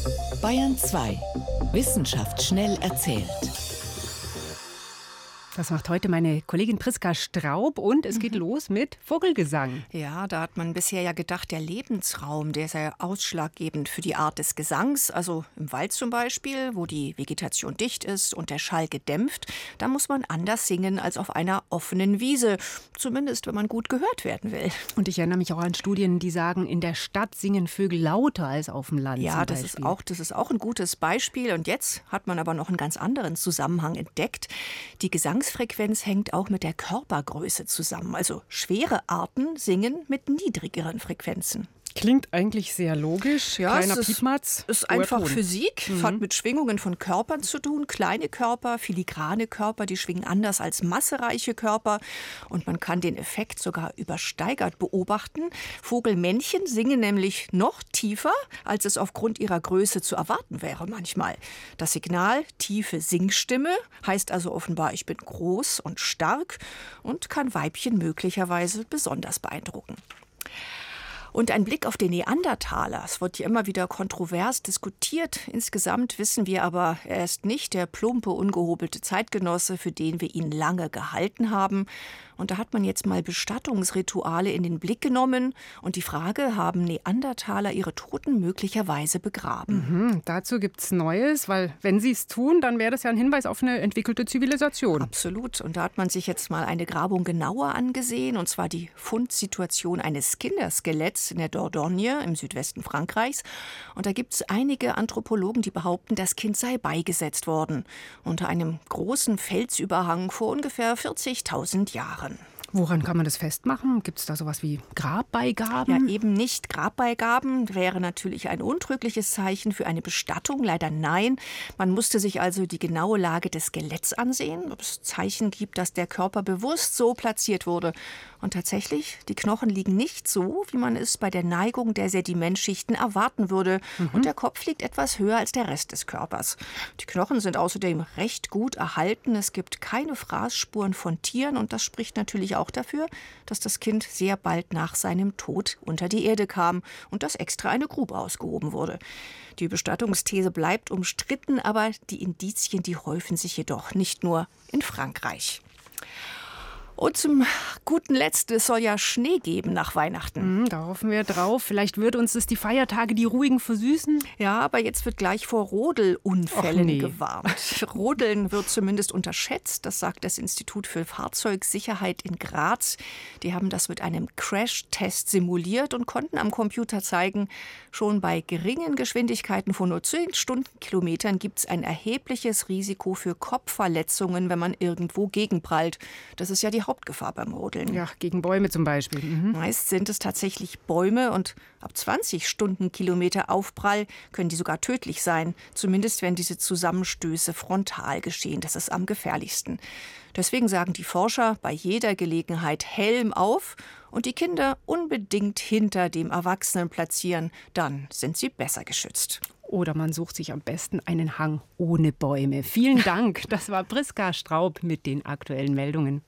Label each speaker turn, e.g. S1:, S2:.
S1: Bayern 2. Wissenschaft schnell erzählt.
S2: Das macht heute meine Kollegin Priska Straub und es geht los mit Vogelgesang.
S3: Ja, da hat man bisher ja gedacht, der Lebensraum, der ist ja ausschlaggebend für die Art des Gesangs. Also im Wald zum Beispiel, wo die Vegetation dicht ist und der Schall gedämpft, da muss man anders singen als auf einer offenen Wiese. Zumindest, wenn man gut gehört werden will.
S2: Und ich erinnere mich auch an Studien, die sagen, in der Stadt singen Vögel lauter als auf dem Land.
S3: Ja, das ist auch ein gutes Beispiel. Und jetzt hat man aber noch einen ganz anderen Zusammenhang entdeckt. Die Gesangsfrequenz hängt auch mit der Körpergröße zusammen. Also schwere Arten singen mit niedrigeren Frequenzen.
S2: Klingt eigentlich sehr logisch.
S3: Ja,
S2: Kleiner
S3: es
S2: Piepmatz.
S3: ist einfach
S2: Ton.
S3: Physik, hat mit Schwingungen von Körpern zu tun. Kleine Körper, filigrane Körper, die schwingen anders als massereiche Körper. Und man kann den Effekt sogar übersteigert beobachten. Vogelmännchen singen nämlich noch tiefer, als es aufgrund ihrer Größe zu erwarten wäre manchmal. Das Signal tiefe Singstimme heißt also offenbar, ich bin groß und stark und kann Weibchen möglicherweise besonders beeindrucken. Und ein Blick auf den Neandertaler. Es wird ja immer wieder kontrovers diskutiert. Insgesamt wissen wir aber, er ist nicht der plumpe, ungehobelte Zeitgenosse, für den wir ihn lange gehalten haben. Und da hat man jetzt mal Bestattungsrituale in den Blick genommen. Und die Frage, haben Neandertaler ihre Toten möglicherweise begraben?
S2: Dazu gibt es Neues, weil wenn sie es tun, dann wäre das ja ein Hinweis auf eine entwickelte Zivilisation.
S3: Absolut. Und da hat man sich jetzt mal eine Grabung genauer angesehen. Und zwar die Fundsituation eines Kinderskeletts in der Dordogne im Südwesten Frankreichs. Und da gibt es einige Anthropologen, die behaupten, das Kind sei beigesetzt worden. Unter einem großen Felsüberhang vor ungefähr 40.000 Jahren.
S2: Woran kann man das festmachen? Gibt es da sowas wie Grabbeigaben?
S3: Ja, eben nicht. Grabbeigaben wäre natürlich ein untrügliches Zeichen für eine Bestattung. Leider nein. Man musste sich also die genaue Lage des Skeletts ansehen, ob es Zeichen gibt, dass der Körper bewusst so platziert wurde. Und tatsächlich, die Knochen liegen nicht so, wie man es bei der Neigung der Sedimentschichten erwarten würde. Und der Kopf liegt etwas höher als der Rest des Körpers. Die Knochen sind außerdem recht gut erhalten. Es gibt keine Fraßspuren von Tieren und das spricht natürlich auch dafür, dass das Kind sehr bald nach seinem Tod unter die Erde kam und dass extra eine Grube ausgehoben wurde. Die Bestattungsthese bleibt umstritten, aber die Indizien, die häufen sich jedoch nicht nur in Frankreich. Und zum guten Letzt, es soll ja Schnee geben nach Weihnachten.
S2: Da hoffen wir drauf. Vielleicht wird uns das die Feiertage, die ruhigen, versüßen.
S3: Ja, aber jetzt wird gleich vor Rodelunfällen gewarnt. Rodeln wird zumindest unterschätzt, das sagt das Institut für Fahrzeugsicherheit in Graz. Die haben das mit einem Crash-Test simuliert und konnten am Computer zeigen, schon bei geringen Geschwindigkeiten von nur 10 Stundenkilometern gibt es ein erhebliches Risiko für Kopfverletzungen, wenn man irgendwo gegenprallt. Das ist ja die Hauptgefahr beim Rodeln.
S2: Ja, gegen Bäume zum Beispiel.
S3: Meist sind es tatsächlich Bäume und ab 20 Stundenkilometer Aufprall können die sogar tödlich sein. Zumindest wenn diese Zusammenstöße frontal geschehen. Das ist am gefährlichsten. Deswegen sagen die Forscher bei jeder Gelegenheit Helm auf und die Kinder unbedingt hinter dem Erwachsenen platzieren. Dann sind sie besser geschützt.
S2: Oder man sucht sich am besten einen Hang ohne Bäume. Vielen Dank. Das war Priska Straub mit den aktuellen Meldungen.